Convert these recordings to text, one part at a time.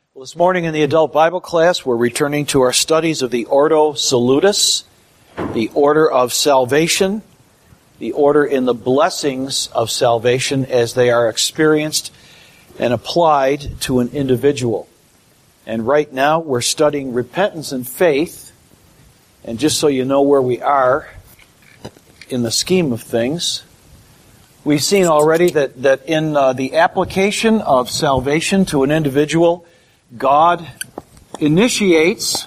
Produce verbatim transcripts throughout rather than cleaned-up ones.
Well, this morning in the adult Bible class, we're returning to our studies of the Ordo Salutis, the order of salvation, the order in the blessings of salvation as they are experienced and applied to an individual. And right now, we're studying repentance and faith. And just so you know where we are in the scheme of things, we've seen already that, that in uh, the application of salvation to an individual, God initiates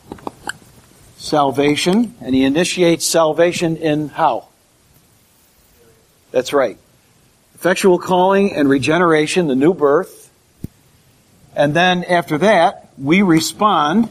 salvation, and He initiates salvation in how? That's right. Effectual calling and regeneration, the new birth. And then after that, we respond.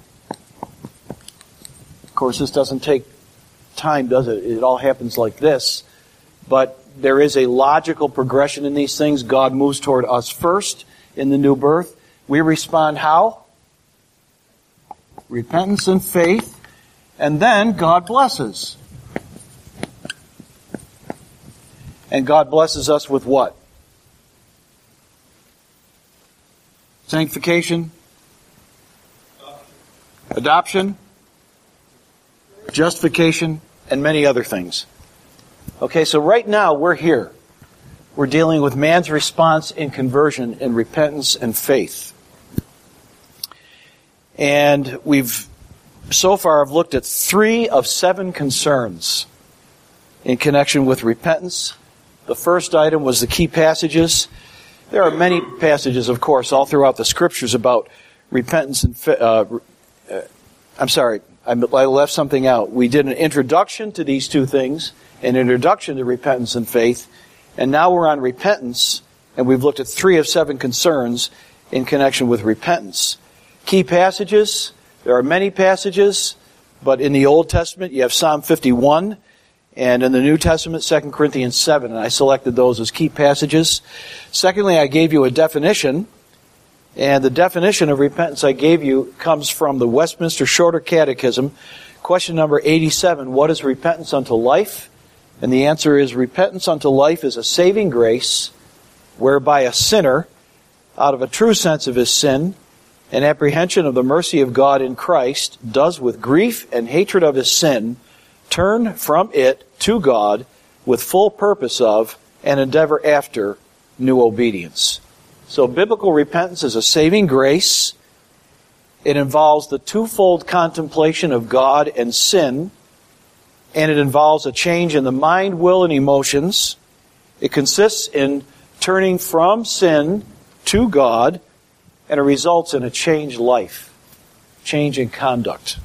Of course, this doesn't take time, does it? It all happens like this. But there is a logical progression in these things. God moves toward us first in the new birth. We respond how? Repentance and faith. And then God blesses. And God blesses us with what? Sanctification? Adoption? Justification? And many other things. Okay, so right now we're here. We're dealing with man's response in conversion, in repentance and faith. And we've, so far, I've looked at three of seven concerns in connection with repentance. The first item was the key passages. There are many passages, of course, all throughout the Scriptures about repentance and faith. Uh, uh, I'm sorry, I, I left something out. We did an introduction to these two things, an introduction to repentance and faith, and now we're on repentance, and we've looked at three of seven concerns in connection with repentance. Key passages, there are many passages, but in the Old Testament you have Psalm fifty-one, and in the New Testament, Second Corinthians seven, and I selected those as key passages. Secondly, I gave you a definition, and the definition of repentance I gave you comes from the Westminster Shorter Catechism, question number eighty-seven, what is repentance unto life? And the answer is, repentance unto life is a saving grace whereby a sinner, out of a true sense of his sin, and apprehension of the mercy of God in Christ, does with grief and hatred of his sin turn from it to God with full purpose of and endeavor after new obedience. So biblical repentance is a saving grace. It involves the twofold contemplation of God and sin, and it involves a change in the mind, will, and emotions. It consists in turning from sin to God, and it results in a changed life, change in conduct.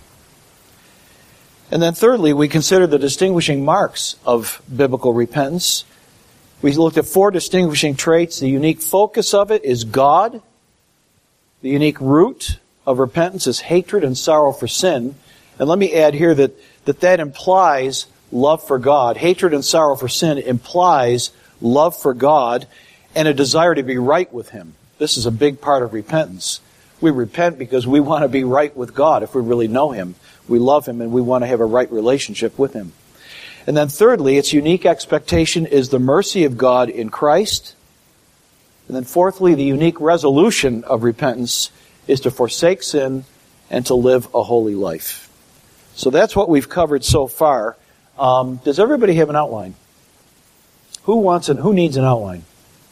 And then thirdly, we consider the distinguishing marks of biblical repentance. We looked at four distinguishing traits. The unique focus of it is God. The unique root of repentance is hatred and sorrow for sin. And let me add here that that, that implies love for God. Hatred and sorrow for sin implies love for God and a desire to be right with Him. This is a big part of repentance. We repent because we want to be right with God if we really know Him. We love Him and we want to have a right relationship with Him. And then thirdly, its unique expectation is the mercy of God in Christ. And then fourthly, the unique resolution of repentance is to forsake sin and to live a holy life. So that's what we've covered so far. Um, does everybody have an outline? Who wants and who needs an outline?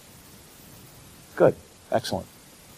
Good. Excellent.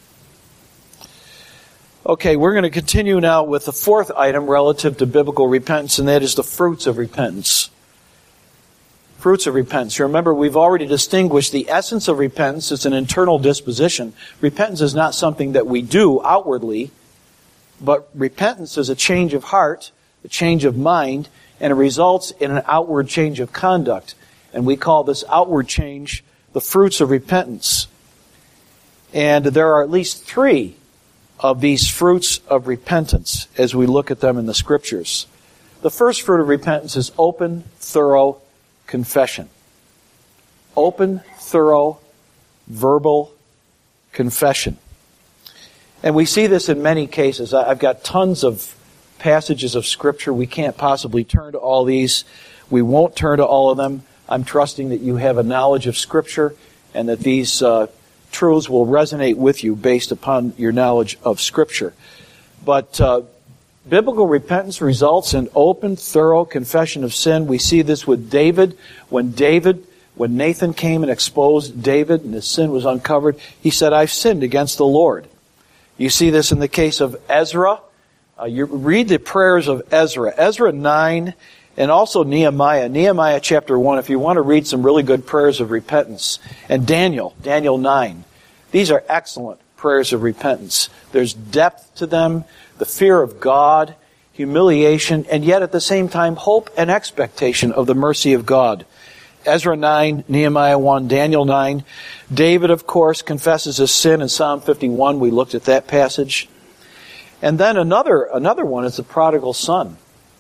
Okay, we're going to continue now with the fourth item relative to biblical repentance, and that is the fruits of repentance. Fruits of repentance. You remember, we've already distinguished the essence of repentance as an internal disposition. Repentance is not something that we do outwardly, but repentance is a change of heart, a change of mind, and it results in an outward change of conduct. And we call this outward change the fruits of repentance. And there are at least three of these fruits of repentance as we look at them in the Scriptures. The first fruit of repentance is open, thorough confession. Open, thorough, verbal confession. And we see this in many cases. I've got tons of passages of Scripture. We can't possibly turn to all these. We won't turn to all of them. I'm trusting that you have a knowledge of Scripture and that these uh, truths will resonate with you based upon your knowledge of Scripture. But uh, biblical repentance results in open, thorough confession of sin. We see this with David. When David, when Nathan came and exposed David and his sin was uncovered, he said, I've sinned against the Lord. You see this in the case of Ezra. Uh, you read the prayers of Ezra. Ezra nine and also Nehemiah. Nehemiah chapter one, if you want to read some really good prayers of repentance. And Daniel, Daniel nine. These are excellent prayers of repentance. There's depth to them, the fear of God, humiliation, and yet at the same time hope and expectation of the mercy of God. Ezra nine, Nehemiah one, Daniel nine. David, of course, confesses his sin in Psalm fifty-one. We looked at that passage. And then another, another one is the prodigal son.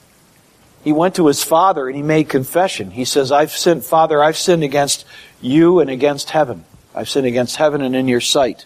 He went to his father and he made confession. He says, I've sinned, Father, I've sinned against you and against heaven. I've sinned against heaven and in your sight.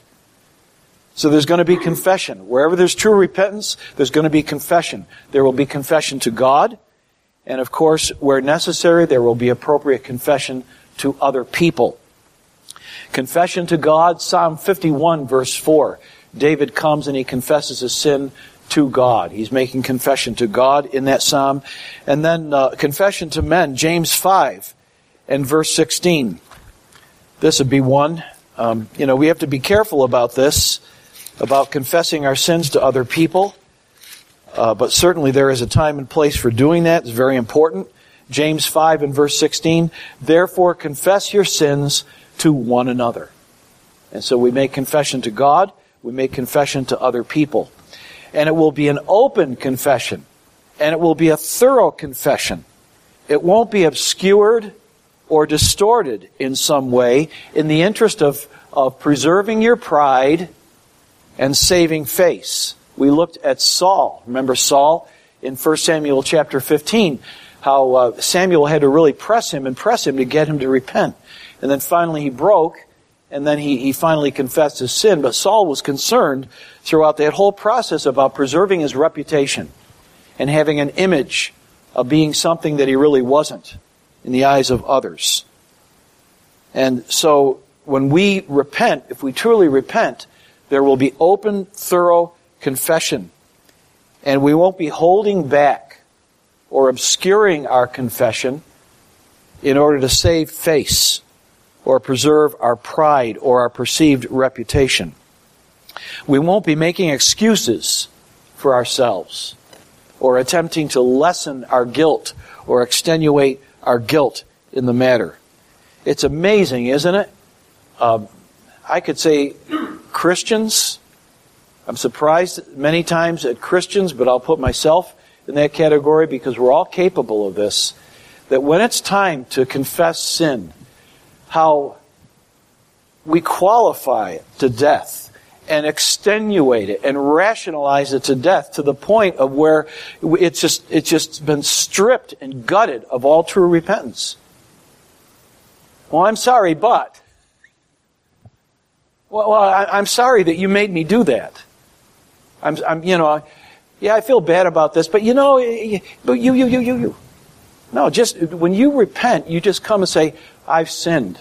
So there's going to be confession. Wherever there's true repentance, there's going to be confession. There will be confession to God. And of course, where necessary, there will be appropriate confession to other people. Confession to God, Psalm fifty-one, verse four. David comes and he confesses his sin to God. He's making confession to God in that psalm. And then uh, confession to men, James five and verse sixteen. This would be one. Um, you know, we have to be careful about this, about confessing our sins to other people. Uh, but certainly there is a time and place for doing that. It's very important. James five and verse sixteen. Therefore confess your sins to one another. And so we make confession to God. We make confession to other people. And it will be an open confession. And it will be a thorough confession. It won't be obscured or distorted in some way in the interest of, of preserving your pride and saving face. We looked at Saul. Remember Saul in First Samuel chapter fifteen, how uh, Samuel had to really press him and press him to get him to repent. And then finally he broke, and then he, he finally confessed his sin. But Saul was concerned throughout that whole process about preserving his reputation and having an image of being something that he really wasn't in the eyes of others. And so when we repent, if we truly repent, there will be open, thorough confession. And we won't be holding back or obscuring our confession in order to save face or preserve our pride or our perceived reputation. We won't be making excuses for ourselves or attempting to lessen our guilt or extenuate our guilt in the matter. It's amazing, isn't it? Um, I could say Christians, I'm surprised many times at Christians, but I'll put myself in that category because we're all capable of this, that when it's time to confess sin, how we qualify it to death and extenuate it and rationalize it to death to the point of where it's just it's just been stripped and gutted of all true repentance. Well, I'm sorry, but well, well I, I'm sorry that you made me do that. I'm, I'm, you know, yeah, I feel bad about this, but you know, but you, you, you, you, you. No, just when you repent, you just come and say, I've sinned.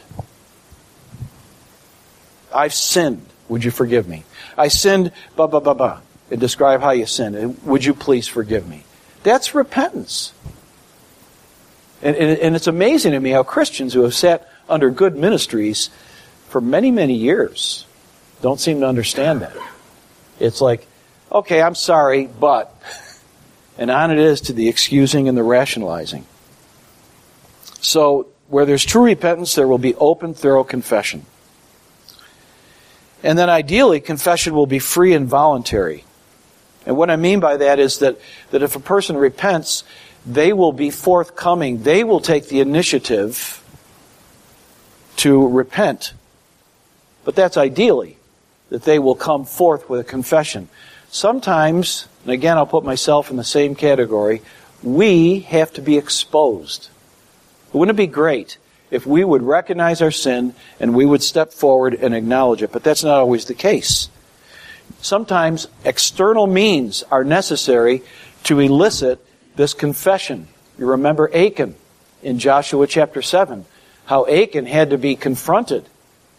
I've sinned. Would you forgive me? I sinned, blah, blah, blah, blah. And describe how you sinned. Would you please forgive me? That's repentance. And, and, and it's amazing to me how Christians who have sat under good ministries for many, many years don't seem to understand that. It's like, okay, I'm sorry, but... And on it is to the excusing and the rationalizing. So, where there's true repentance, there will be open, thorough confession. And then ideally, confession will be free and voluntary. And what I mean by that is that, that if a person repents, they will be forthcoming. They will take the initiative to repent. But that's ideally, that they will come forth with a confession. Sometimes, and again I'll put myself in the same category, we have to be exposed. Wouldn't it be great if we would recognize our sin and we would step forward and acknowledge it? But that's not always the case. Sometimes external means are necessary to elicit this confession. You remember Achan in Joshua chapter seven, how Achan had to be confronted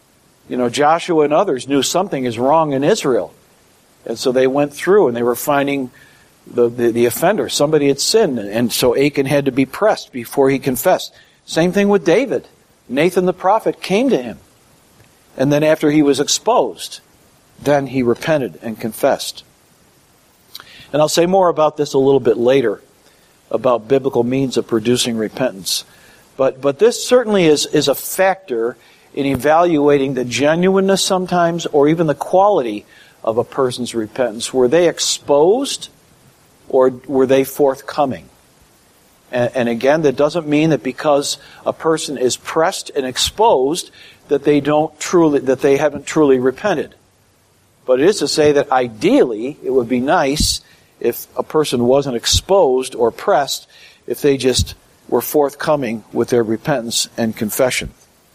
You know, Joshua and others knew something is wrong in Israel. And so they went through and they were finding the, the, the offender. Somebody had sinned. And so Achan had to be pressed before he confessed. Same thing with David. Nathan the prophet came to him. And then after he was exposed, then he repented and confessed. And I'll say more about this a little bit later, about biblical means of producing repentance. But but this certainly is, is a factor in evaluating the genuineness sometimes, or even the quality of a person's repentance. Were they exposed, or were they forthcoming? And, and again, that doesn't mean that because a person is pressed and exposed that they don't truly that they haven't truly repented. But it is to say that ideally it would be nice if a person wasn't exposed or pressed, if they just were forthcoming with their repentance and confession.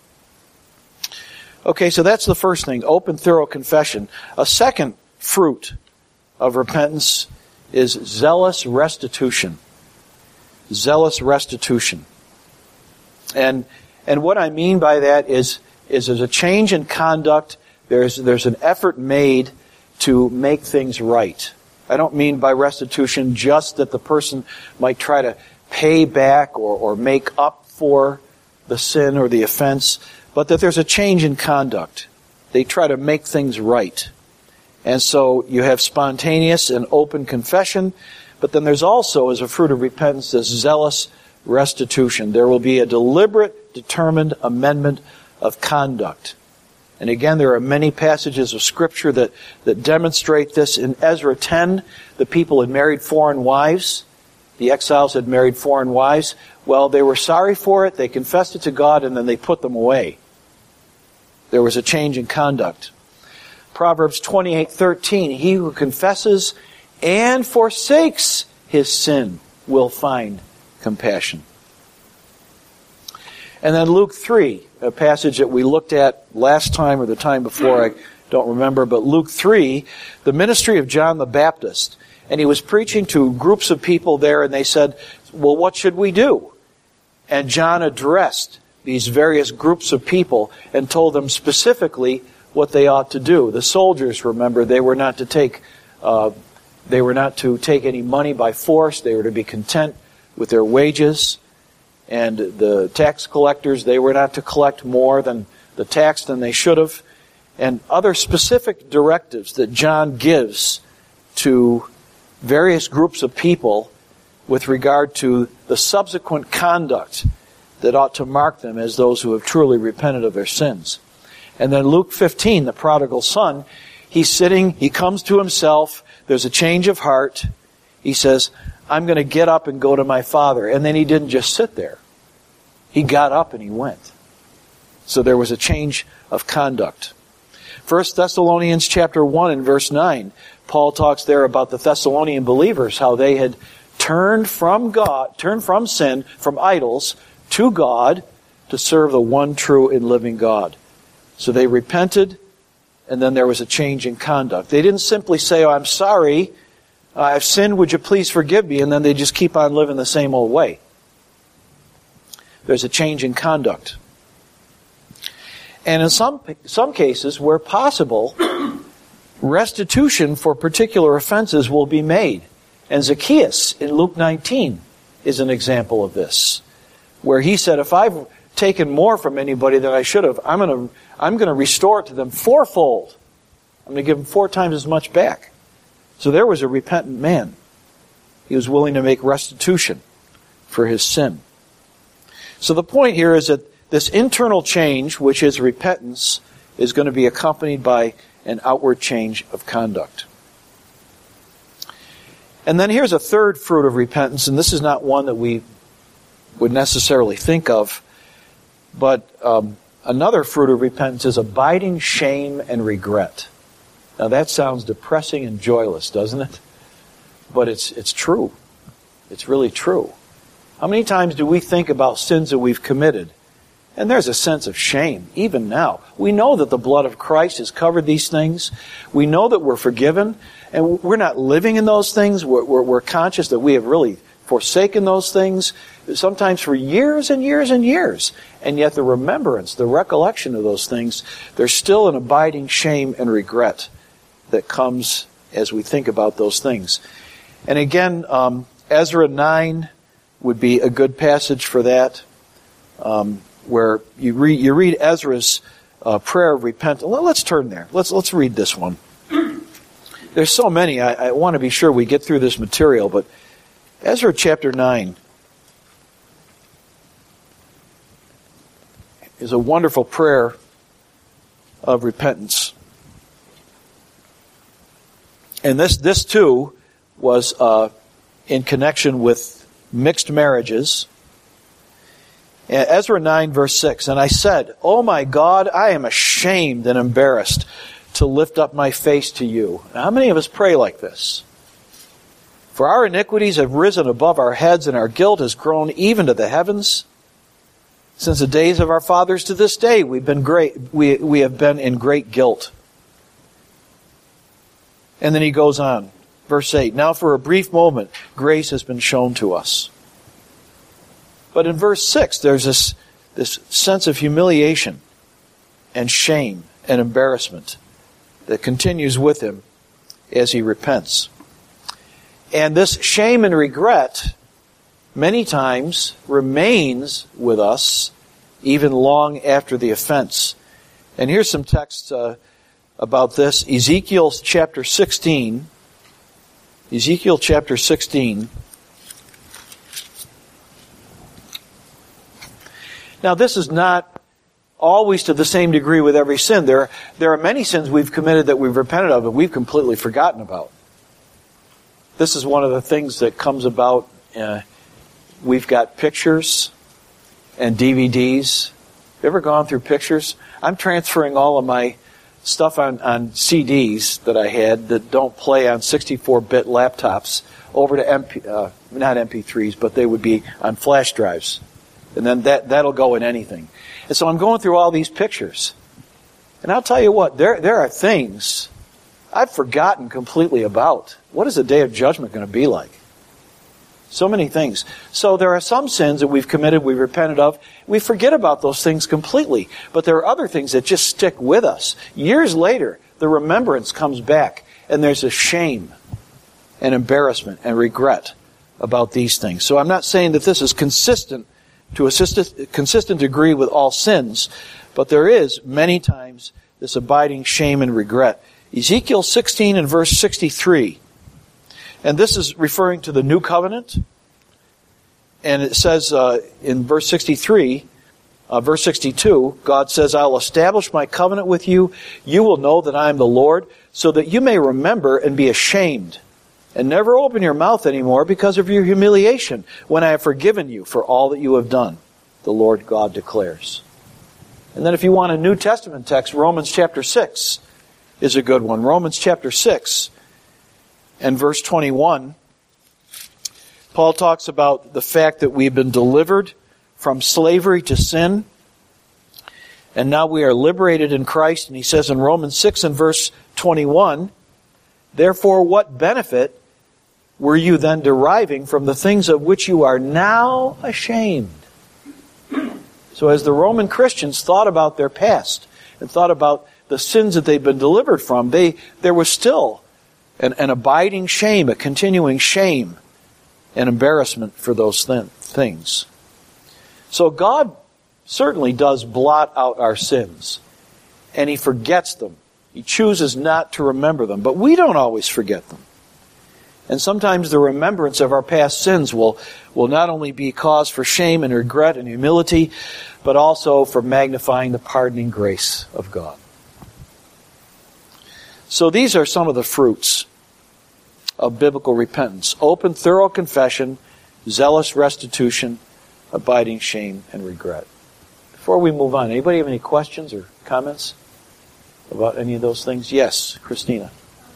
Okay, so that's the first thing, open, thorough confession. A second fruit of repentance is zealous restitution. Zealous restitution. And and what I mean by that is, is there's a change in conduct. There's there's an effort made to make things right. I don't mean by restitution just that the person might try to pay back or, or make up for the sin or the offense, but that there's a change in conduct. They try to make things right. And so you have spontaneous and open confession, but then there's also, as a fruit of repentance, this zealous restitution. There will be a deliberate, determined amendment of conduct. And again, there are many passages of Scripture that, that demonstrate this. In Ezra ten, the people had married foreign wives. The exiles had married foreign wives. Well, they were sorry for it, they confessed it to God, and then they put them away. There was a change in conduct. Proverbs twenty-eight thirteen, he who confesses and forsakes his sin will find compassion. And then Luke three, a passage that we looked at last time or the time before, I don't remember, but Luke three, the ministry of John the Baptist. And he was preaching to groups of people there, and they said, well, what should we do? And John addressed these various groups of people and told them specifically what they ought to do. The soldiers, remember, they were not to take, uh, they were not to take any money by force. They were to be content with their wages. And the tax collectors, they were not to collect more than the tax than they should have. And other specific directives that John gives to various groups of people with regard to the subsequent conduct that ought to mark them as those who have truly repented of their sins. And then Luke fifteen, the prodigal son, he's sitting, he comes to himself, there's a change of heart. He says, I'm going to get up and go to my father. And then he didn't just sit there. He got up and he went. So there was a change of conduct. First Thessalonians chapter one and verse nine, Paul talks there about the Thessalonian believers, how they had turned from God, turned from sin, from idols, to God to serve the one true and living God. So they repented, and then there was a change in conduct. They didn't simply say, oh, I'm sorry, I've sinned, would you please forgive me? And then they just keep on living the same old way. There's a change in conduct. And in some some cases, where possible, restitution for particular offenses will be made. And Zacchaeus in Luke nineteen is an example of this, where he said, if I've taken more from anybody than I should have, I'm going to I'm going to restore it to them fourfold. I'm going to give them four times as much back. So there was a repentant man. He was willing to make restitution for his sin. So the point here is that this internal change, which is repentance, is going to be accompanied by an outward change of conduct. And then here's a third fruit of repentance, and this is not one that we would necessarily think of, but um, another fruit of repentance is abiding shame and regret. Now that sounds depressing and joyless, doesn't it? But it's it's true. It's really true. How many times do we think about sins that we've committed? And there's a sense of shame, even now. We know that the blood of Christ has covered these things. We know that we're forgiven, and we're not living in those things. We're, we're, we're conscious that we have really forsaken those things, sometimes for years and years and years. And yet the remembrance, the recollection of those things, there's still an abiding shame and regret that comes as we think about those things. And again, um, Ezra nine would be a good passage for that, um, where you read you read Ezra's uh, prayer of repentance. Let's turn there. Let's let's read this one. There's so many. I, I want to be sure we get through this material, but Ezra chapter nine is a wonderful prayer of repentance. And this, this too, was uh, in connection with mixed marriages. Ezra nine, verse six, "And I said, O my God, I am ashamed and embarrassed to lift up my face to you." Now, how many of us pray like this? "For our iniquities have risen above our heads, and our guilt has grown even to the heavens. Since the days of our fathers to this day, we've been great. We we have been in great guilt." And then he goes on, verse eight, "Now for a brief moment, grace has been shown to us." But in verse six, there's this, this sense of humiliation and shame and embarrassment that continues with him as he repents. And this shame and regret many times remains with us even long after the offense. And here's some text uh, about this. Ezekiel chapter sixteen. Ezekiel chapter sixteen. Now, this is not always to the same degree with every sin. There, there are many sins we've committed that we've repented of and we've completely forgotten about. This is one of the things that comes about. Uh, we've got pictures and D V Ds. You ever gone through pictures? I'm transferring all of my stuff on, on C Ds that I had that don't play on sixty-four bit laptops over to M P, uh, not M P threes, but they would be on flash drives. And then that, that'll go in anything. And so I'm going through all these pictures. And I'll tell you what, there, there are things I've forgotten completely about. What is the day of judgment going to be like? So many things. So there are some sins that we've committed, we've repented of. We forget about those things completely. But there are other things that just stick with us. Years later, the remembrance comes back. And there's a shame and embarrassment and regret about these things. So I'm not saying that this is consistent to a consistent degree with all sins. But there is, many times, this abiding shame and regret. Ezekiel sixteen and verse sixty-three. And this is referring to the new covenant. And it says uh, in verse sixty-three, uh, verse sixty-two, God says, "I'll establish my covenant with you. You will know that I am the Lord, so that you may remember and be ashamed, and never open your mouth anymore because of your humiliation, when I have forgiven you for all that you have done," the Lord God declares. And then if you want a New Testament text, Romans chapter six is a good one. Romans chapter six and verse twenty-one, Paul talks about the fact that we've been delivered from slavery to sin, and now we are liberated in Christ. And he says in Romans six and verse twenty-one, "Therefore, what benefit were you then deriving from the things of which you are now ashamed?" So as the Roman Christians thought about their past and thought about the sins that they'd been delivered from, they there was still an, an abiding shame, a continuing shame and embarrassment for those th- things. So God certainly does blot out our sins, and He forgets them. He chooses not to remember them, but we don't always forget them. And sometimes the remembrance of our past sins will, will not only be cause for shame and regret and humility, but also for magnifying the pardoning grace of God. So these are some of the fruits of biblical repentance: open, thorough confession, zealous restitution, abiding shame and regret. Before we move on, anybody have any questions or comments about any of those things? Yes, Christina.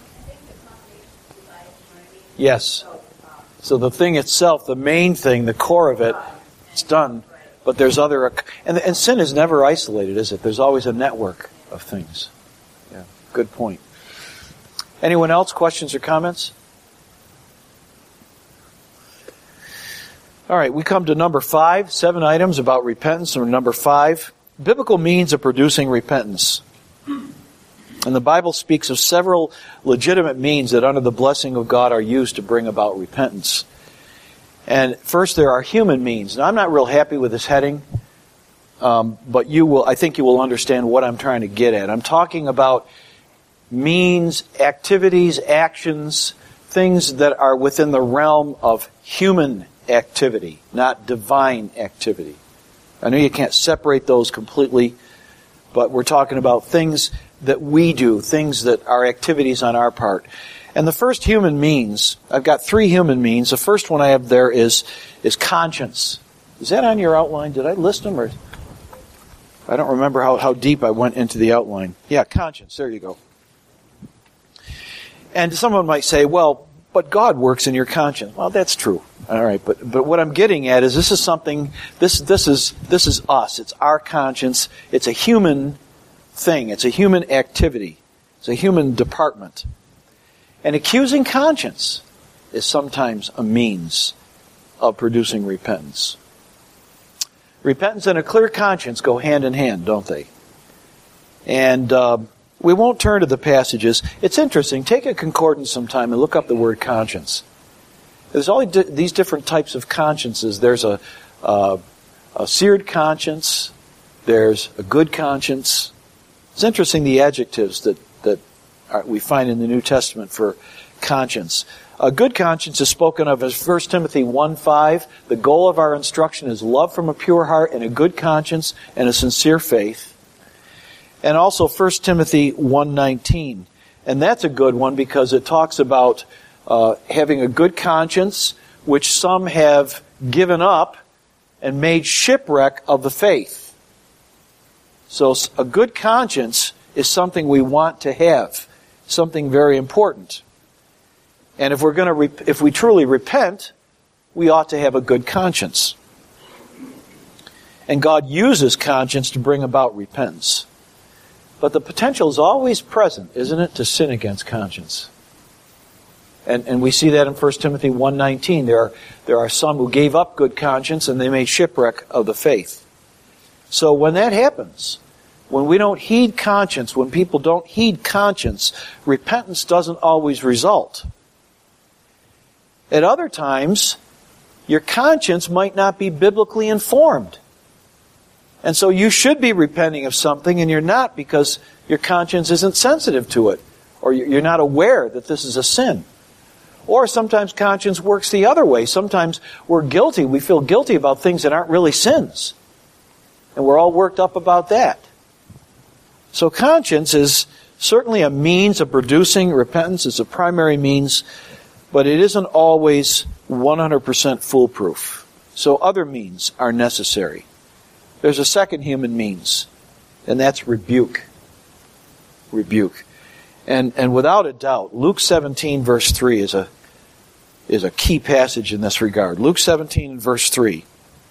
Yes. So the thing itself, the main thing, the core of it, it's done. But there's other... And, and sin is never isolated, is it? There's always a network of things. Yeah, good point. Anyone else? Questions or comments? All right, we come to number five, seven items about repentance, or number five, biblical means of producing repentance. And the Bible speaks of several legitimate means that under the blessing of God are used to bring about repentance. And first, there are human means. Now, I'm not real happy with this heading, um, but you will. I think you will understand what I'm trying to get at. I'm talking about means, activities, actions, things that are within the realm of human activity, not divine activity. I know you can't separate those completely, but we're talking about things that we do, things that are activities on our part. And the first human means, I've got three human means. The first one I have there is is conscience. Is that on your outline? Did I list them? Or I don't remember how, how deep I went into the outline. Yeah, conscience. There you go. And someone might say, well, but God works in your conscience. Well, that's true. All right, but but what I'm getting at is this is something, this this is this is us. It's our conscience. It's a human thing. It's a human activity. It's a human department. And accusing conscience is sometimes a means of producing repentance. Repentance and a clear conscience go hand in hand, don't they? And uh, we won't turn to the passages. It's interesting. Take a concordance sometime and look up the word conscience. There's all these different types of consciences. There's a, uh, a seared conscience. There's a good conscience. It's interesting the adjectives that, that are, we find in the New Testament for conscience. A good conscience is spoken of as First Timothy one five. The goal of our instruction is love from a pure heart and a good conscience and a sincere faith. And also First Timothy one nineteen. And that's a good one because it talks about uh, having a good conscience, which some have given up and made shipwreck of the faith. So a good conscience is something we want to have, something very important. And if we're going to, rep- if we truly repent, we ought to have a good conscience. And God uses conscience to bring about repentance. But the potential is always present, isn't it, to sin against conscience? And and we see that in First Timothy one nineteen. There are, there are some who gave up good conscience and they made shipwreck of the faith. So when that happens, when we don't heed conscience, when people don't heed conscience, repentance doesn't always result. At other times, your conscience might not be biblically informed. And so you should be repenting of something and you're not because your conscience isn't sensitive to it. Or you're not aware that this is a sin. Or sometimes conscience works the other way. Sometimes we're guilty. We feel guilty about things that aren't really sins. And we're all worked up about that. So conscience is certainly a means of producing repentance. It's a primary means. But it isn't always one hundred percent foolproof. So other means are necessary. There's a second human means, and that's rebuke. Rebuke. And and without a doubt, Luke seventeen verse three is a is a key passage in this regard. Luke seventeen verse three.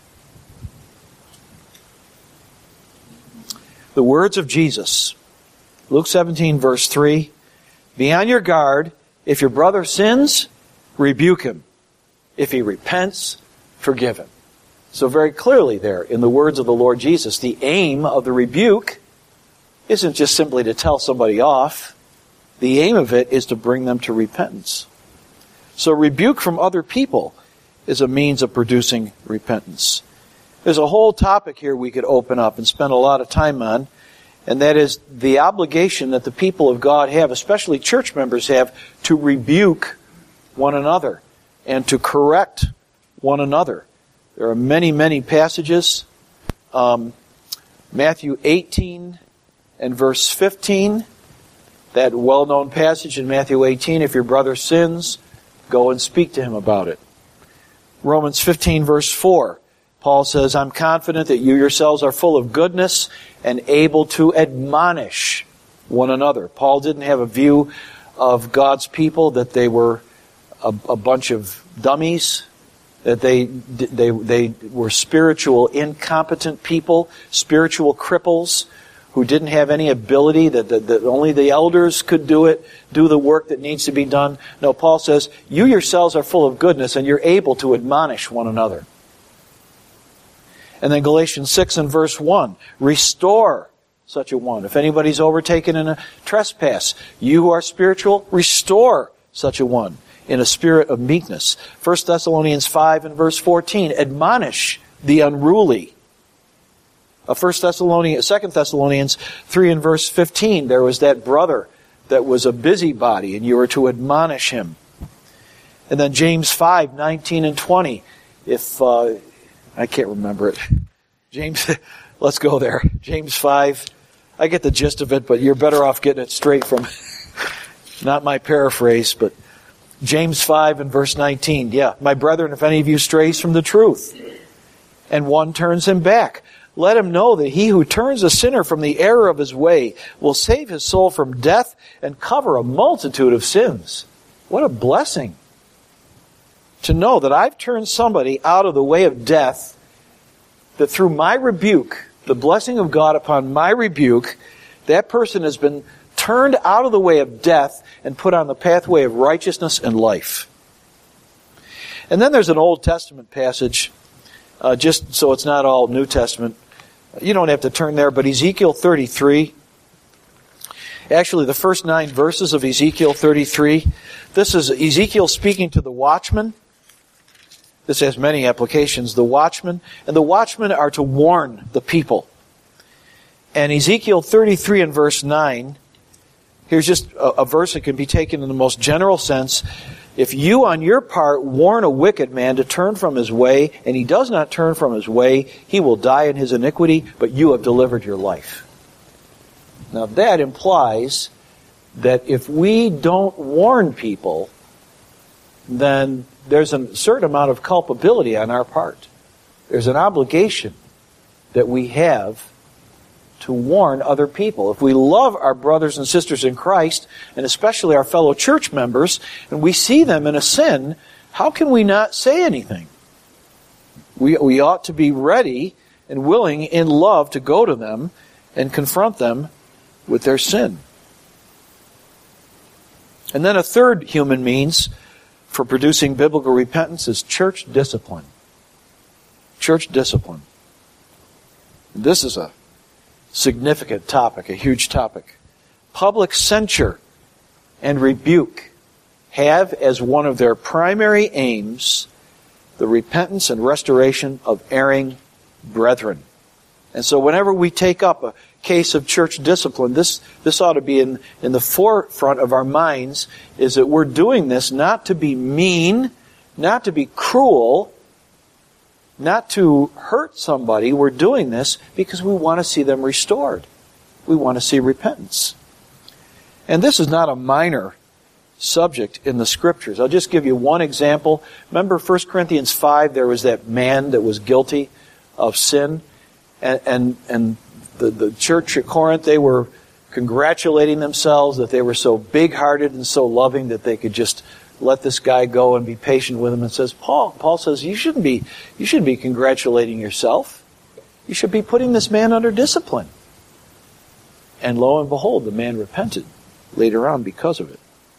The words of Jesus. Luke seventeen verse three. Be on your guard. If your brother sins, rebuke him. If he repents, forgive him. So very clearly there, in the words of the Lord Jesus, the aim of the rebuke isn't just simply to tell somebody off. The aim of it is to bring them to repentance. So rebuke from other people is a means of producing repentance. There's a whole topic here we could open up and spend a lot of time on, and that is the obligation that the people of God have, especially church members have, to rebuke one another and to correct one another. There are many, many passages. Um, Matthew eighteen and verse fifteen, that well-known passage in Matthew eighteen, if your brother sins, go and speak to him about it. Romans fifteen verse four, Paul says, I'm confident that you yourselves are full of goodness and able to admonish one another. Paul didn't have a view of God's people that they were a, a bunch of dummies, that they they they were spiritual incompetent people, spiritual cripples who didn't have any ability, that, that, that only the elders could do it, do the work that needs to be done. No, Paul says, you yourselves are full of goodness and you're able to admonish one another. And then Galatians six and verse one, restore such a one. If anybody's overtaken in a trespass, you who are spiritual, restore such a one in a spirit of meekness. First Thessalonians five and verse fourteen, admonish the unruly. Uh, First Thessalonians, Second Thessalonians three and verse fifteen, there was that brother that was a busybody, and you were to admonish him. And then James five, nineteen and twenty, if, uh, I can't remember it. James, let's go there. James five, I get the gist of it, but you're better off getting it straight from, not my paraphrase, but James five and verse nineteen. Yeah, my brethren, if any of you strays from the truth, and one turns him back, let him know that he who turns a sinner from the error of his way will save his soul from death and cover a multitude of sins. What a blessing to know that I've turned somebody out of the way of death, that through my rebuke, the blessing of God upon my rebuke, that person has been turned out of the way of death and put on the pathway of righteousness and life. And then there's an Old Testament passage, uh, just so it's not all New Testament. You don't have to turn there, but Ezekiel thirty-three. Actually, the first nine verses of Ezekiel thirty-three. This is Ezekiel speaking to the watchman. This has many applications. The watchmen. And the watchmen are to warn the people. And Ezekiel thirty-three and verse nine, here's just a, a verse that can be taken in the most general sense. If you on your part warn a wicked man to turn from his way, and he does not turn from his way, he will die in his iniquity, but you have delivered your life. Now that implies that if we don't warn people, then there's a certain amount of culpability on our part. There's an obligation that we have to warn other people. If we love our brothers and sisters in Christ, and especially our fellow church members, and we see them in a sin, how can we not say anything? We, we ought to be ready and willing in love to go to them and confront them with their sin. And then a third human means for producing biblical repentance is church discipline. Church discipline. This is a significant topic, a huge topic. Public censure and rebuke have as one of their primary aims the repentance and restoration of erring brethren. And so whenever we take up a case of church discipline, this, this ought to be in, in the forefront of our minds, is that we're doing this not to be mean, not to be cruel, not to hurt somebody. We're doing this because we want to see them restored. We want to see repentance. And this is not a minor subject in the Scriptures. I'll just give you one example. Remember First Corinthians five, there was that man that was guilty of sin. And, and, and the, the church at Corinth, they were congratulating themselves that they were so big-hearted and so loving that they could just let this guy go and be patient with him. And says, Paul, Paul says, you shouldn't be, you shouldn't be congratulating yourself. You should be putting this man under discipline. And lo and behold, the man repented later on because of it.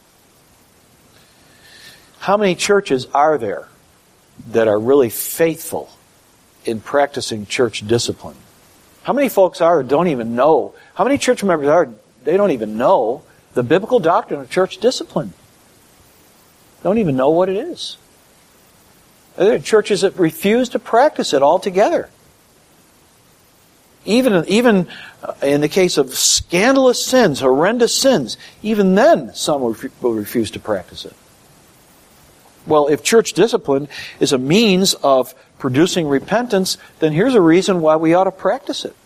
How many churches are there that are really faithful in practicing church discipline? How many folks are or don't even know? How many church members are, they don't even know the biblical doctrine of church discipline? Don't even know what it is. There are churches that refuse to practice it altogether. Even, even in the case of scandalous sins, horrendous sins, even then some will refuse to practice it. Well, if church discipline is a means of producing repentance, then here's a reason why we ought to practice it.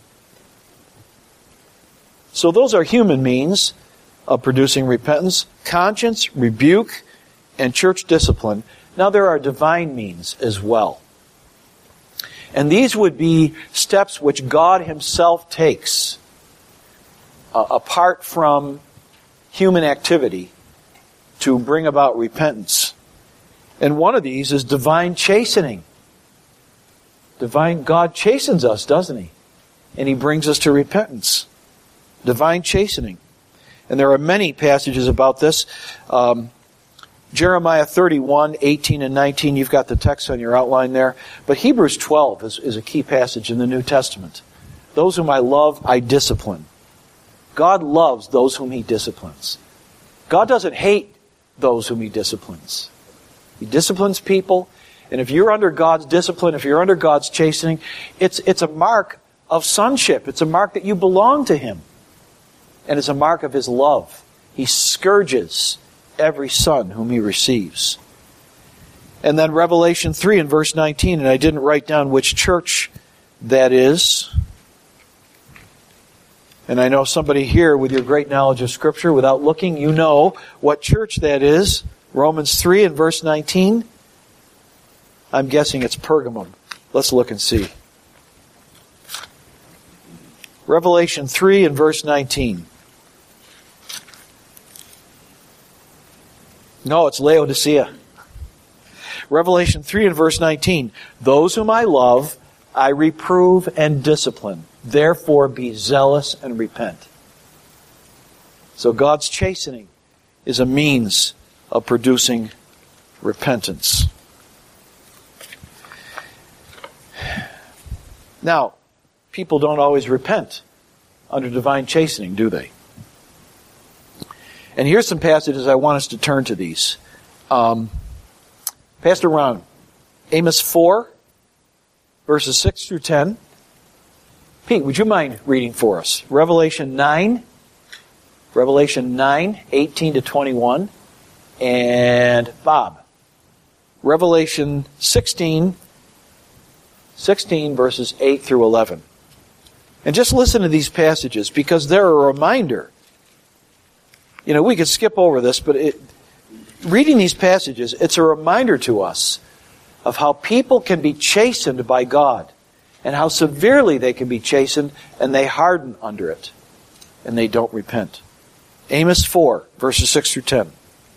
So those are human means of producing repentance: conscience, rebuke, and church discipline. Now there are divine means as well. And these would be steps which God Himself takes uh, apart from human activity to bring about repentance. And one of these is divine chastening. Divine God chastens us, doesn't He? And He brings us to repentance. Divine chastening. And there are many passages about this. Um, Jeremiah thirty-one, eighteen and nineteen, you've got the text on your outline there. But Hebrews twelve is, is a key passage in the New Testament. Those whom I love, I discipline. God loves those whom He disciplines. God doesn't hate those whom He disciplines. He disciplines people, and if you're under God's discipline, if you're under God's chastening, it's, it's a mark of sonship. It's a mark that you belong to Him. And it's a mark of His love. He scourges every son whom He receives. And then Revelation three in verse nineteen, and I didn't write down which church that is. And I know somebody here with your great knowledge of Scripture, without looking, you know what church that is. Romans three in verse nineteen. I'm guessing it's Pergamum. Let's look and see. Revelation three in verse nineteen. No, it's Laodicea. Revelation three and verse nineteen. Those whom I love, I reprove and discipline. Therefore be zealous and repent. So God's chastening is a means of producing repentance. Now, people don't always repent under divine chastening, do they? And here's some passages I want us to turn to these. Um, Pastor Ron, Amos four, verses six through ten. Pete, would you mind reading for us? Revelation nine, Revelation nine, eighteen to twenty-one. And Bob, Revelation sixteen, sixteen verses eight through eleven. And just listen to these passages because they're a reminder. You know, we could skip over this, but it, reading these passages, it's a reminder to us of how people can be chastened by God and how severely they can be chastened and they harden under it and they don't repent. Amos four, verses six through ten.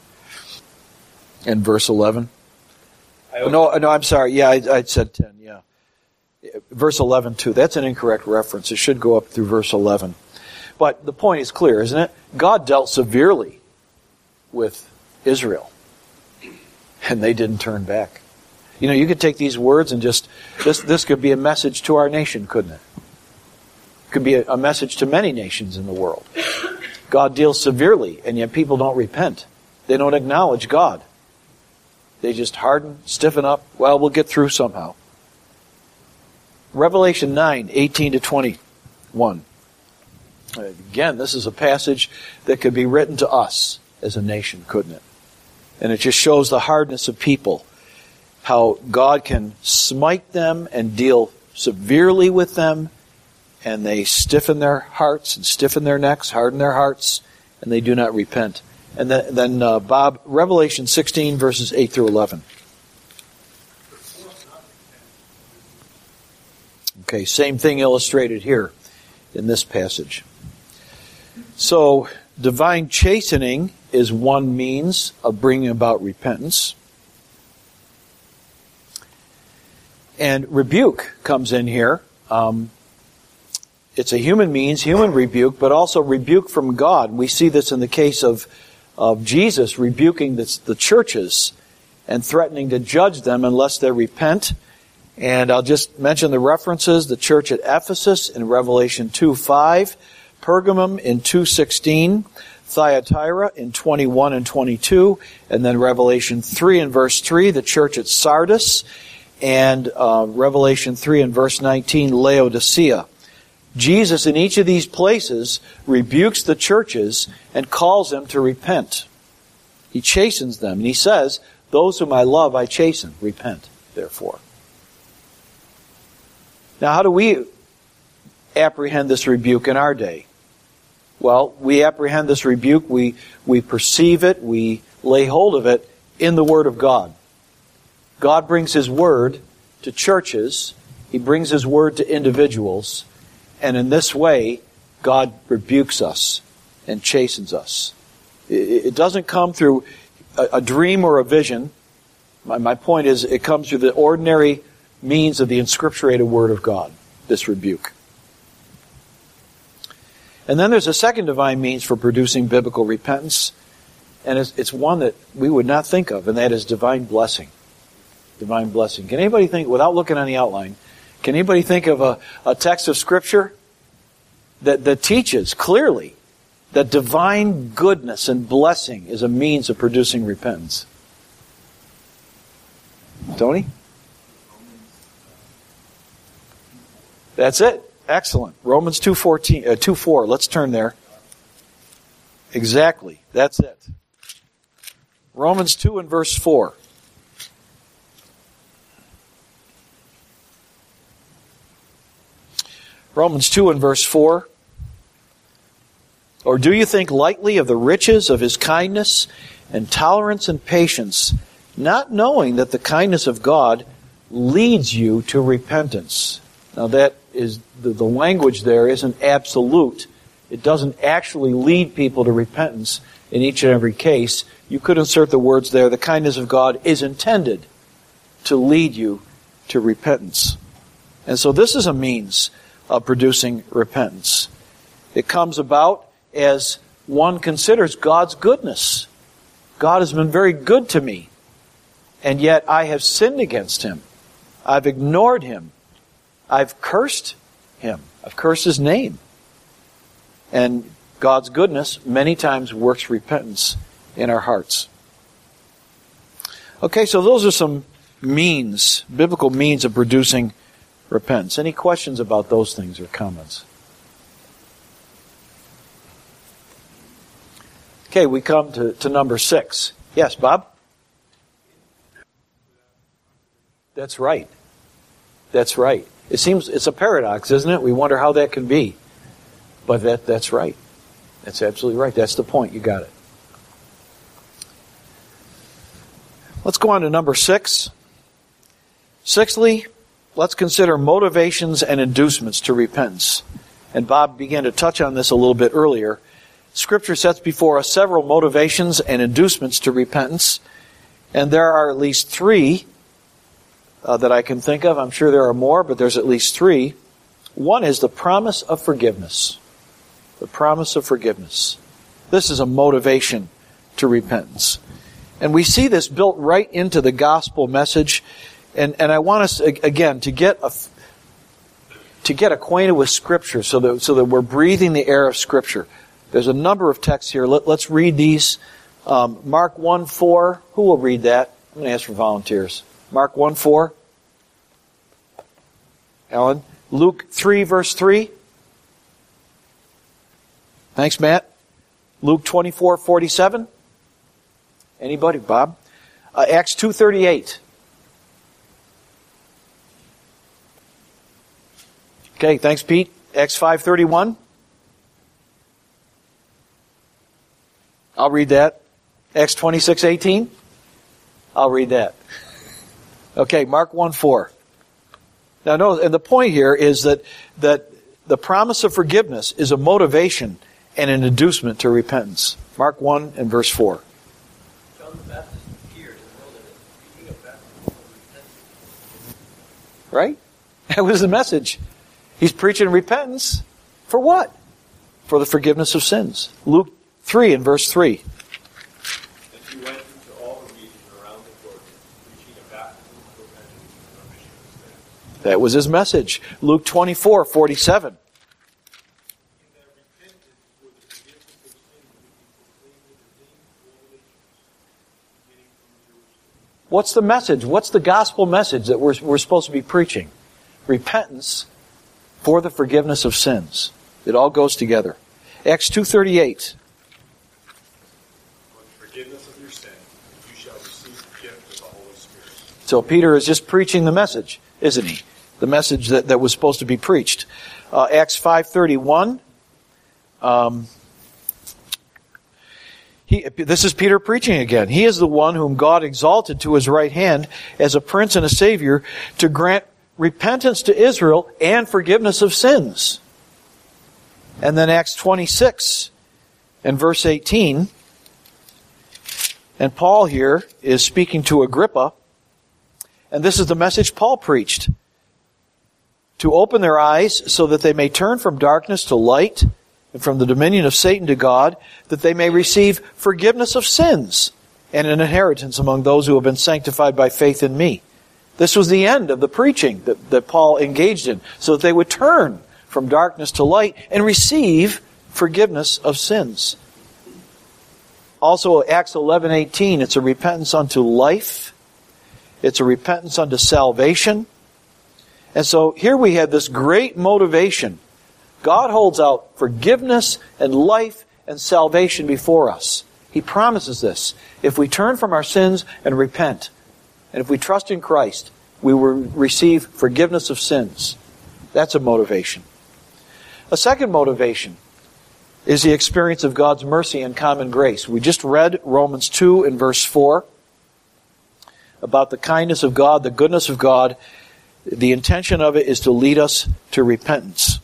And verse eleven. No, no, I'm sorry. Yeah, I, I said ten, yeah. Verse eleven, too. That's an incorrect reference. It should go up through verse eleven. But the point is clear, isn't it? God dealt severely with Israel. And they didn't turn back. You know, you could take these words and just, this this could be a message to our nation, couldn't it? It could be a, a message to many nations in the world. God deals severely, and yet people don't repent. They don't acknowledge God. They just harden, stiffen up. Well, we'll get through somehow. Revelation nine, eighteen to twenty-one. Again, this is a passage that could be written to us as a nation, couldn't it? And it just shows the hardness of people. How God can smite them and deal severely with them, and they stiffen their hearts and stiffen their necks, harden their hearts, and they do not repent. And then, then uh, Bob, Revelation sixteen, verses eight through eleven. Okay, same thing illustrated here in this passage. So, divine chastening is one means of bringing about repentance. And rebuke comes in here. Um, it's a human means, human rebuke, but also rebuke from God. We see this in the case of, of Jesus rebuking the, the churches and threatening to judge them unless they repent. And I'll just mention the references. The church at Ephesus in Revelation two five, Pergamum in two sixteen, Thyatira in twenty-one and twenty-two, and then Revelation three and verse three, the church at Sardis, and uh, Revelation three and verse nineteen, Laodicea. Jesus in each of these places rebukes the churches and calls them to repent. He chastens them, and he says, those whom I love I chasten. Repent, therefore. Now, how do we apprehend this rebuke in our day? Well, we apprehend this rebuke, we, we perceive it, we lay hold of it in the Word of God. God brings His Word to churches, He brings His Word to individuals, and in this way, God rebukes us and chastens us. It, it doesn't come through a, a dream or a vision. My, my point is, it comes through the ordinary means of the inscripturated Word of God, this rebuke. And then there's a second divine means for producing biblical repentance, And it's, it's one that we would not think of, and that is divine blessing. Divine blessing. Can anybody think, without looking on the outline, can anybody think of a, a text of Scripture that, that teaches clearly that divine goodness and blessing is a means of producing repentance? Tony? That's it. Excellent. Romans two fourteen, uh, two four. Let's turn there. Exactly. That's it. Romans two and verse four. Romans two and verse four. Or do you think lightly of the riches of his kindness and tolerance and patience, not knowing that the kindness of God leads you to repentance? Now that is, the, the language there isn't absolute. It doesn't actually lead people to repentance in each and every case. You could insert the words there, the kindness of God is intended to lead you to repentance. And so this is a means of producing repentance. It comes about as one considers God's goodness. God has been very good to me, and yet I have sinned against Him. I've ignored Him. I've cursed Him. I've cursed His name. And God's goodness many times works repentance in our hearts. Okay, so those are some means, biblical means of producing repentance. Any questions about those things or comments? Okay, we come to, to number six. Yes, Bob? That's right. That's right. It seems it's a paradox, isn't it? We wonder how that can be. But that that's right. That's absolutely right. That's the point. You got it. Let's go on to number six. Sixthly, let's consider motivations and inducements to repentance. And Bob began to touch on this a little bit earlier. Scripture sets before us several motivations and inducements to repentance. And there are at least three uh, that I can think of. I'm sure there are more, but there's at least three. One is the promise of forgiveness. The promise of forgiveness. This is a motivation to repentance. And we see this built right into the gospel message. And, and I want us, again, to get a, to get acquainted with Scripture so that, so that we're breathing the air of Scripture. There's a number of texts here. Let, let's read these. Um, Mark one four. Who will read that? I'm going to ask for volunteers. Mark one four. Alan. Luke three verse three. Thanks, Matt. Luke twenty-four forty-seven. Anybody? Bob? Uh, Acts two thirty-eight. Okay, thanks, Pete. Acts five thirty-one. I'll read that. Acts twenty-six eighteen. I'll read that. Okay, Mark one four. Now, no, and the point here is that that the promise of forgiveness is a motivation and an inducement to repentance. Mark one and verse four. John the Baptist appeared in the wilderness, speaking of baptism of repentance. Right? That was the message. He's preaching repentance. For what? For the forgiveness of sins. Luke three and verse three. And he went into all the region around the Jordan, preaching a baptism of repentance and remission of sins. That was his message. Luke twenty-four forty-seven. What's the message? What's the gospel message that we're, we're supposed to be preaching? Repentance for the forgiveness of sins. It all goes together. Acts two thirty-eight. For the forgiveness of your sins, you shall receive the gift of the Holy Spirit. So Peter is just preaching the message, isn't he? The message that, that was supposed to be preached. Uh, Acts five thirty-one. Um, He, this is Peter preaching again. He is the one whom God exalted to His right hand as a prince and a savior to grant repentance to Israel and forgiveness of sins. And then Acts twenty-six and verse eighteen. And Paul here is speaking to Agrippa. And this is the message Paul preached. To open their eyes so that they may turn from darkness to light, and from the dominion of Satan to God, that they may receive forgiveness of sins and an inheritance among those who have been sanctified by faith in me. This was the end of the preaching that, that Paul engaged in, so that they would turn from darkness to light and receive forgiveness of sins. Also, Acts eleven eighteen, it's a repentance unto life. It's a repentance unto salvation. And so here we have this great motivation. God holds out forgiveness and life and salvation before us. He promises this. If we turn from our sins and repent, and if we trust in Christ, we will receive forgiveness of sins. That's a motivation. A second motivation is the experience of God's mercy and common grace. We just read Romans two in verse four about the kindness of God, the goodness of God. The intention of it is to lead us to repentance.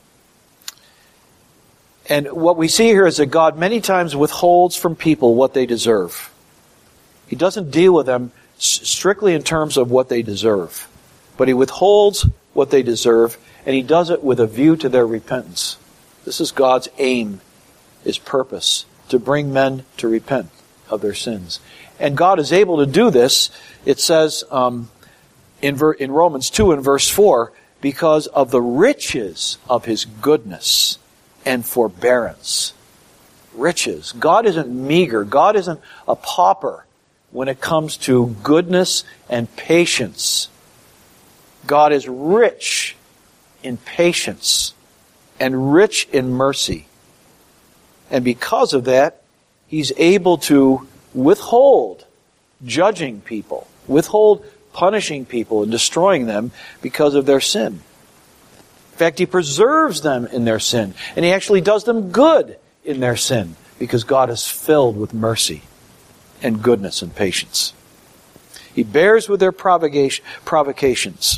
And what we see here is that God many times withholds from people what they deserve. He doesn't deal with them strictly in terms of what they deserve, but He withholds what they deserve, and He does it with a view to their repentance. This is God's aim, His purpose, to bring men to repent of their sins. And God is able to do this, it says um, in, ver- in Romans two and verse four, because of the riches of His goodness and forbearance. Riches. God isn't meager. God isn't a pauper when it comes to goodness and patience. God is rich in patience and rich in mercy. And because of that, He's able to withhold judging people, withhold punishing people and destroying them because of their sin. In fact, He preserves them in their sin, and He actually does them good in their sin because God is filled with mercy and goodness and patience. He bears with their provocation, provocations.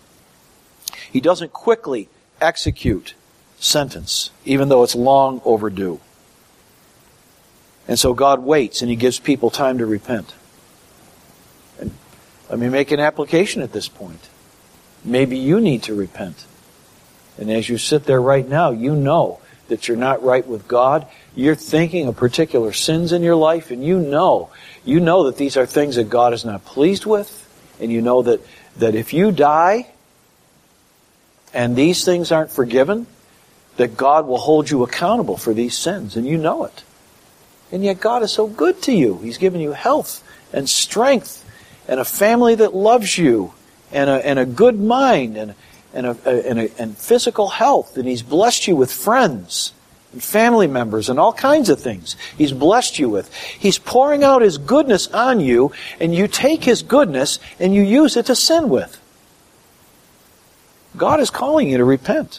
He doesn't quickly execute sentence, even though it's long overdue. And so God waits and He gives people time to repent. And let me make an application at this point. Maybe you need to repent. And as you sit there right now, you know that you're not right with God. You're thinking of particular sins in your life, and you know, you know that these are things that God is not pleased with, and you know that, that if you die and these things aren't forgiven, that God will hold you accountable for these sins, and you know it. And yet God is so good to you. He's given you health and strength and a family that loves you and a, and a good mind and And, a, and, a, and physical health. And He's blessed you with friends and family members and all kinds of things He's blessed you with. He's pouring out His goodness on you, and you take His goodness and you use it to sin with. God is calling you to repent.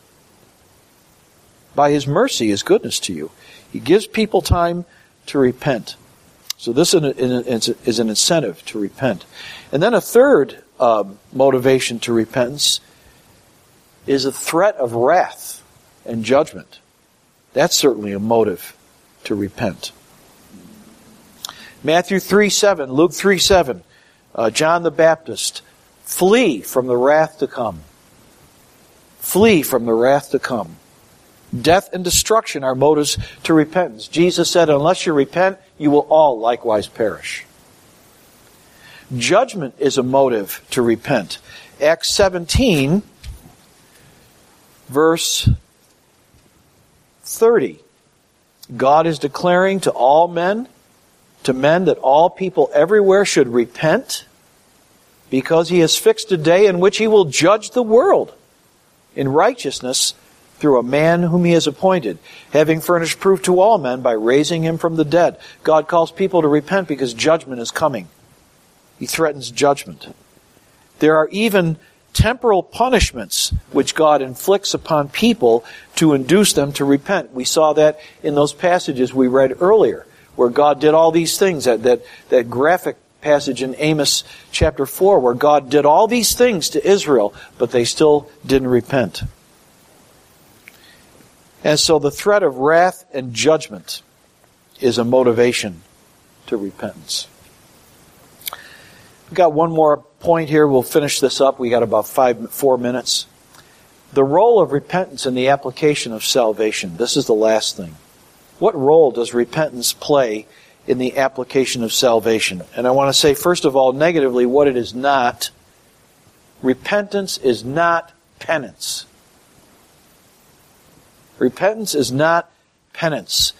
By His mercy, His goodness to you. He gives people time to repent. So this is an incentive to repent. And then a third uh, motivation to repentance is a threat of wrath and judgment. That's certainly a motive to repent. Matthew three seven, Luke three seven, uh, John the Baptist, flee from the wrath to come. Flee from the wrath to come. Death and destruction are motives to repentance. Jesus said, unless you repent, you will all likewise perish. Judgment is a motive to repent. Acts seventeen, verse thirty. God is declaring to all men, to men that all people everywhere should repent, because He has fixed a day in which He will judge the world in righteousness through a man whom He has appointed, having furnished proof to all men by raising Him from the dead. God calls people to repent because judgment is coming. He threatens judgment. There are even temporal punishments which God inflicts upon people to induce them to repent. We saw that in those passages we read earlier, where God did all these things, that, that, that graphic passage in Amos chapter four, where God did all these things to Israel, but they still didn't repent. And so the threat of wrath and judgment is a motivation to repentance. We've got one more point here. We'll finish this up. We got about five, four minutes. The role of repentance in the application of salvation. This is the last thing. What role does repentance play in the application of salvation? And I want to say, first of all, negatively, what it is not. Repentance is not penance. Repentance is not penance.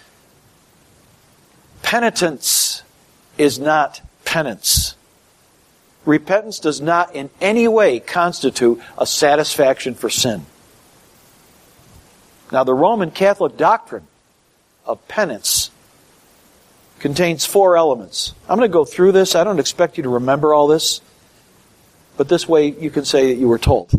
Penitence is not penance. Repentance does not in any way constitute a satisfaction for sin. Now, the Roman Catholic doctrine of penance contains four elements. I'm going to go through this. I don't expect you to remember all this, but this way you can say that you were told.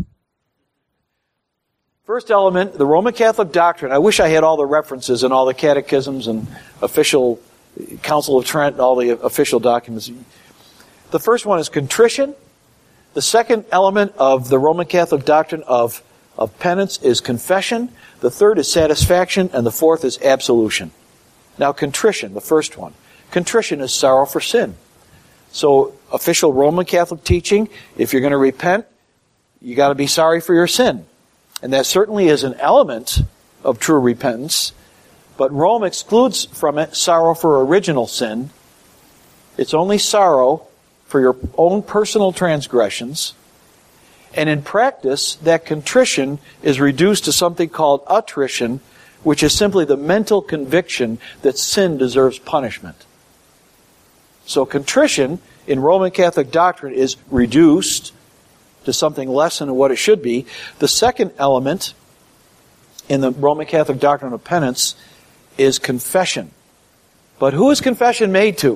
First element, the Roman Catholic doctrine. I wish I had all the references and all the catechisms and official Council of Trent and all the official documents. The first one is contrition. The second element of the Roman Catholic doctrine of, of penance is confession. The third is satisfaction. And the fourth is absolution. Now, contrition, the first one. Contrition is sorrow for sin. So, official Roman Catholic teaching, if you're going to repent, you got to be sorry for your sin. And that certainly is an element of true repentance. But Rome excludes from it sorrow for original sin. It's only sorrow for your own personal transgressions. And in practice, that contrition is reduced to something called attrition, which is simply the mental conviction that sin deserves punishment. So contrition in Roman Catholic doctrine is reduced to something less than what it should be. The second element in the Roman Catholic doctrine of penance is confession. But who is confession made to?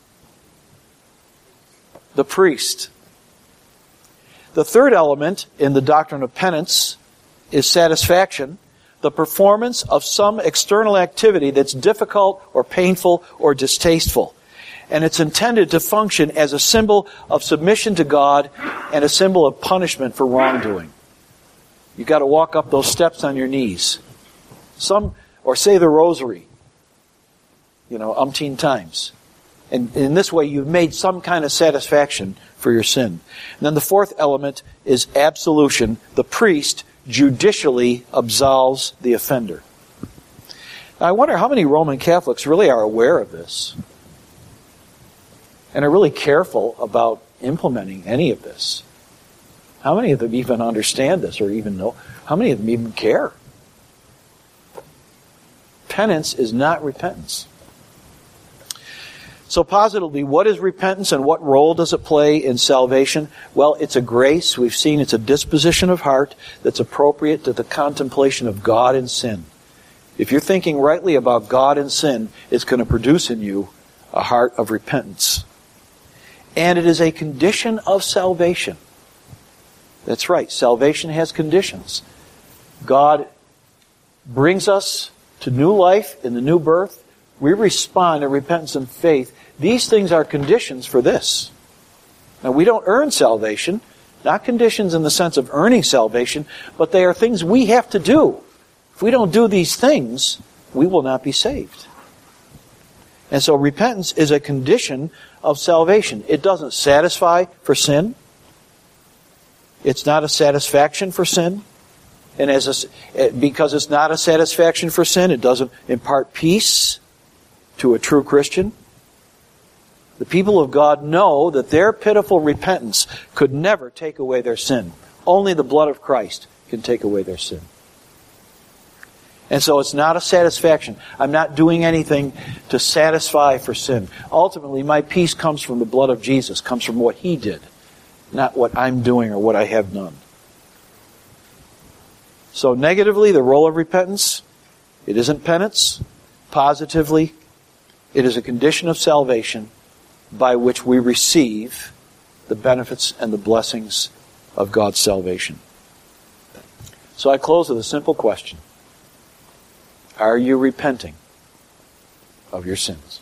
The priest. The third element in the doctrine of penance is satisfaction, the performance of some external activity that's difficult or painful or distasteful. And it's intended to function as a symbol of submission to God and a symbol of punishment for wrongdoing. You've got to walk up those steps on your knees. Some, or say the rosary, you know, umpteen times. And in this way, you've made some kind of satisfaction for your sin. And then the fourth element is absolution. The priest judicially absolves the offender. Now, I wonder how many Roman Catholics really are aware of this and are really careful about implementing any of this. How many of them even understand this or even know? How many of them even care? Penance is not repentance. So positively, what is repentance and what role does it play in salvation? Well, it's a grace. We've seen it's a disposition of heart that's appropriate to the contemplation of God and sin. If you're thinking rightly about God and sin, it's going to produce in you a heart of repentance. And it is a condition of salvation. That's right. Salvation has conditions. God brings us to new life in the new birth. We respond in repentance and faith. These things are conditions for this. Now, we don't earn salvation, not conditions in the sense of earning salvation, but they are things we have to do. If we don't do these things, we will not be saved. And so repentance is a condition of salvation. It doesn't satisfy for sin. It's not a satisfaction for sin. And as a, because it's not a satisfaction for sin, it doesn't impart peace to a true Christian. The people of God know that their pitiful repentance could never take away their sin. Only the blood of Christ can take away their sin. And so it's not a satisfaction. I'm not doing anything to satisfy for sin. Ultimately, my peace comes from the blood of Jesus, comes from what He did, not what I'm doing or what I have done. So negatively, the role of repentance, it isn't penance. Positively, it is a condition of salvation by which we receive the benefits and the blessings of God's salvation. So I close with a simple question. Are you repenting of your sins?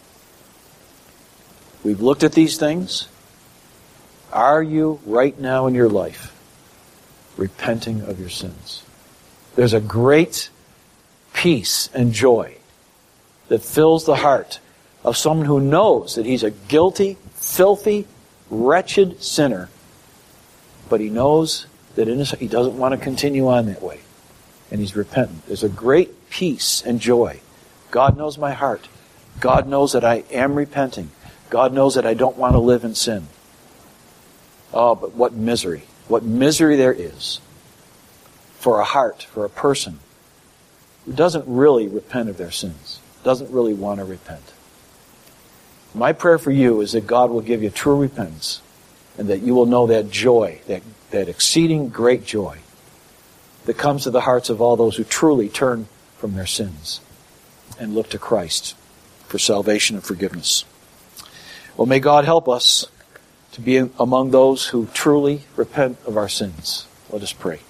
We've looked at these things. Are you right now in your life repenting of your sins? There's a great peace and joy that fills the heart of someone who knows that he's a guilty, filthy, wretched sinner, but he knows that in his, he doesn't want to continue on that way. And he's repentant. There's a great peace and joy. God knows my heart. God knows that I am repenting. God knows that I don't want to live in sin. Oh, but what misery. What misery there is for a heart, for a person who doesn't really repent of their sins, doesn't really want to repent. My prayer for you is that God will give you true repentance and that you will know that joy, that, that exceeding great joy that comes to the hearts of all those who truly turn from their sins and look to Christ for salvation and forgiveness. Well, may God help us to be among those who truly repent of our sins. Let us pray.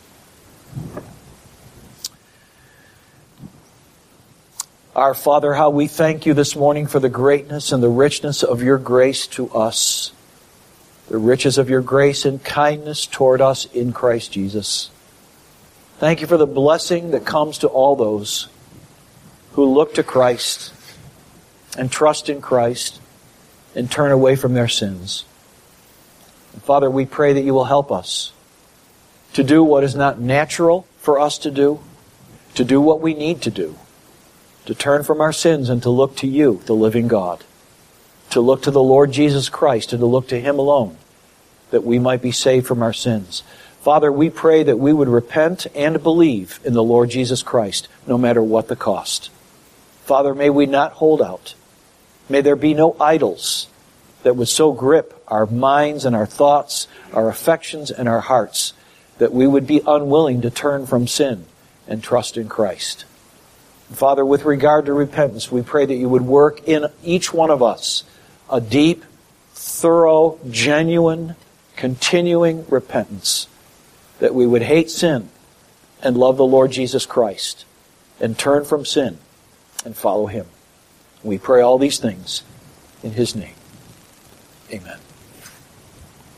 Our Father, how we thank you this morning for the greatness and the richness of your grace to us, the riches of your grace and kindness toward us in Christ Jesus. Thank you for the blessing that comes to all those who look to Christ and trust in Christ and turn away from their sins. And Father, we pray that you will help us to do what is not natural for us to do, to do what we need to do, to turn from our sins and to look to you, the living God, to look to the Lord Jesus Christ and to look to him alone, that we might be saved from our sins. Father, we pray that we would repent and believe in the Lord Jesus Christ, no matter what the cost. Father, may we not hold out. May there be no idols that would so grip our minds and our thoughts, our affections and our hearts, that we would be unwilling to turn from sin and trust in Christ. Father, with regard to repentance, we pray that you would work in each one of us a deep, thorough, genuine, continuing repentance, that we would hate sin and love the Lord Jesus Christ and turn from sin and follow him. We pray all these things in his name. Amen.